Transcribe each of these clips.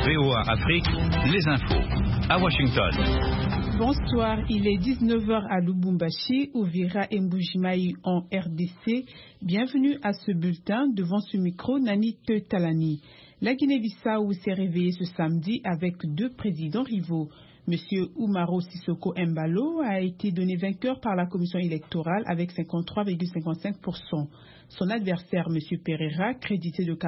VOA Afrique, les infos. À Washington. Bonsoir, il est 19h à Lubumbashi, Uvira et Mbujimayi en RDC. Bienvenue à ce bulletin. Devant ce micro, Nani Talani. La Guinée-Bissau s'est réveillée ce samedi avec deux présidents rivaux. Monsieur Umaro Sissoko Embalo a été donné vainqueur par la commission électorale avec 53,55%. Son adversaire, Monsieur Pereira, crédité de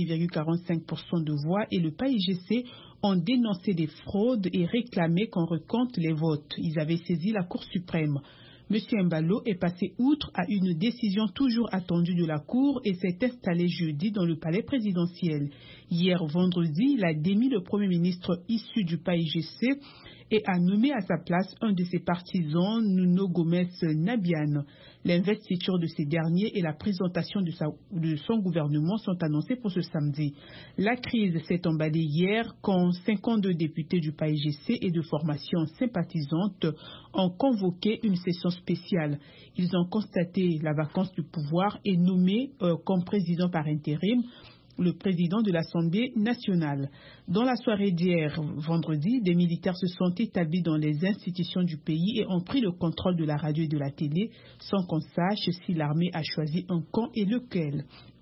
46,45% de voix, et le PAIGC ont dénoncé des fraudes et réclamé qu'on recompte les votes. Ils avaient saisi la Cour suprême. Monsieur Embalo est passé outre à une décision toujours attendue de la Cour et s'est installé jeudi dans le palais présidentiel. Hier vendredi, il a démis le Premier ministre issu du PAIGC et a nommé à sa place un de ses partisans, Nuno Gomes Nabian. L'investiture de ces derniers et la présentation de son gouvernement sont annoncées pour ce samedi. La crise s'est emballée hier quand 52 députés du PAIGC et de formations sympathisantes ont convoqué une session spéciale. Ils ont constaté la vacance du pouvoir et nommé comme président par intérim le président de l'Assemblée nationale. Dans la soirée d'hier, vendredi, des militaires se sont établis dans les institutions du pays et ont pris le contrôle de la radio et de la télé sans qu'on sache si l'armée a choisi un camp et lequel.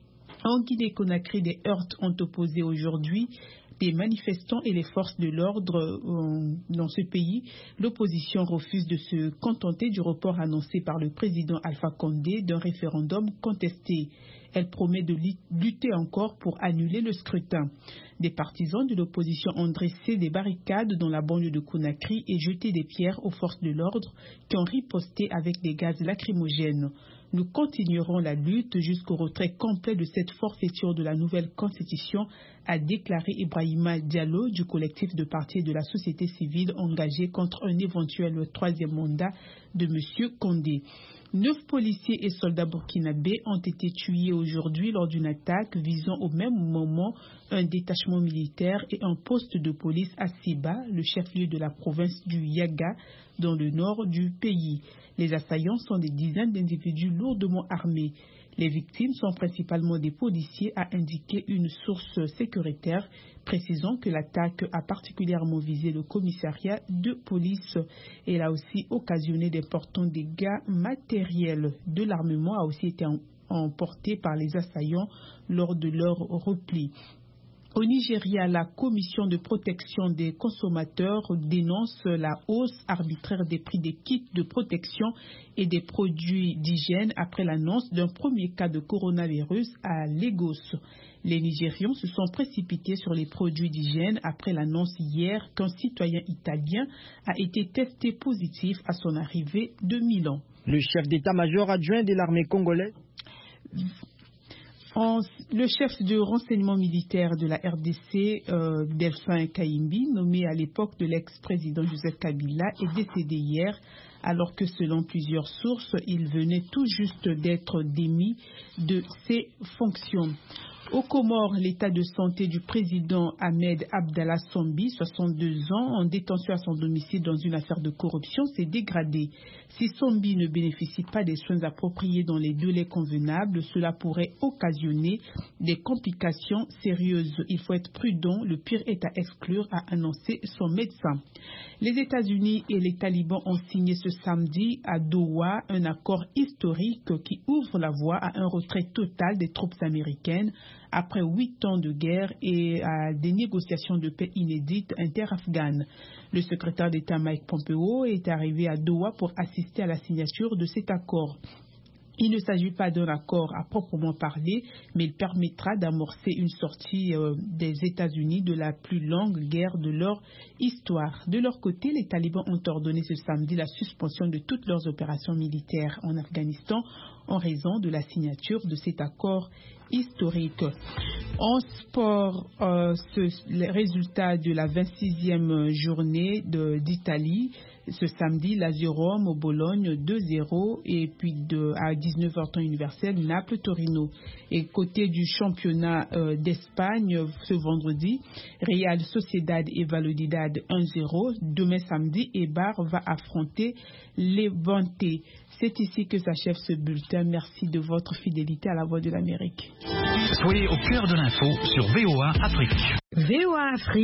En Guinée-Conakry, des heurts ont opposé aujourd'hui des manifestants et les forces de l'ordre dans ce pays. L'opposition refuse de se contenter du report annoncé par le président Alpha Condé d'un référendum contesté. Elle promet de lutter encore pour annuler le scrutin. Des partisans de l'opposition ont dressé des barricades dans la banlieue de Conakry et jeté des pierres aux forces de l'ordre qui ont riposté avec des gaz lacrymogènes. Nous continuerons la lutte jusqu'au retrait complet de cette forfaiture de la nouvelle constitution, a déclaré Ibrahima Diallo du collectif de partis de la société civile engagé contre un éventuel troisième mandat de M. Condé. 9 policiers et soldats burkinabés ont été tués aujourd'hui lors d'une attaque visant au même moment un détachement militaire et un poste de police à Siba, le chef-lieu de la province du Yaga, dans le nord du pays. Les assaillants sont des dizaines d'individus lourdement armés. Les victimes sont principalement des policiers, a indiqué une source sécuritaire, précisant que l'attaque a particulièrement visé le commissariat de police. Elle a aussi occasionné d'importants dégâts matériels. De l'armement a aussi été emporté par les assaillants lors de leur repli. Au Nigeria, la Commission de protection des consommateurs dénonce la hausse arbitraire des prix des kits de protection et des produits d'hygiène après l'annonce d'un premier cas de coronavirus à Lagos. Les Nigérians se sont précipités sur les produits d'hygiène après l'annonce hier qu'un citoyen italien a été testé positif à son arrivée de Milan. Le chef d'état-major adjoint de l'armée congolaise. Le chef de renseignement militaire de la RDC, Delphin Kaimbi, nommé à l'époque de l'ex-président Joseph Kabila, est décédé hier, alors que selon plusieurs sources, il venait tout juste d'être démis de ses fonctions. Aux Comores, l'état de santé du président Ahmed Abdallah Sombi, 62 ans, en détention à son domicile dans une affaire de corruption, s'est dégradé. Si Sombi ne bénéficie pas des soins appropriés dans les délais convenables, cela pourrait occasionner des complications sérieuses. Il faut être prudent, le pire est à exclure, a annoncé son médecin. Les États-Unis et les talibans ont signé ce samedi à Doha un accord historique qui ouvre la voie à un retrait total des troupes américaines après 8 ans de guerre et à des négociations de paix inédites inter-afghanes. Le secrétaire d'État Mike Pompeo est arrivé à Doha pour assister à la signature de cet accord. Il ne s'agit pas d'un accord à proprement parler, mais il permettra d'amorcer une sortie des États-Unis de la plus longue guerre de leur histoire. De leur côté, les talibans ont ordonné ce samedi la suspension de toutes leurs opérations militaires en Afghanistan en raison de la signature de cet accord historique. En sport, les résultats de la 26e journée d'Italie. Ce samedi, Lazio Rome au Bologne 2-0 et puis à 19h temps universel, Naples-Torino. Et côté du championnat d'Espagne, ce vendredi, Real Sociedad et Valladolid 1-0. Demain samedi, Eibar va affronter Levante. C'est ici que s'achève ce bulletin. Merci de votre fidélité à la Voix de l'Amérique. Soyez au cœur de l'info sur VOA Afrique. VOA Afrique.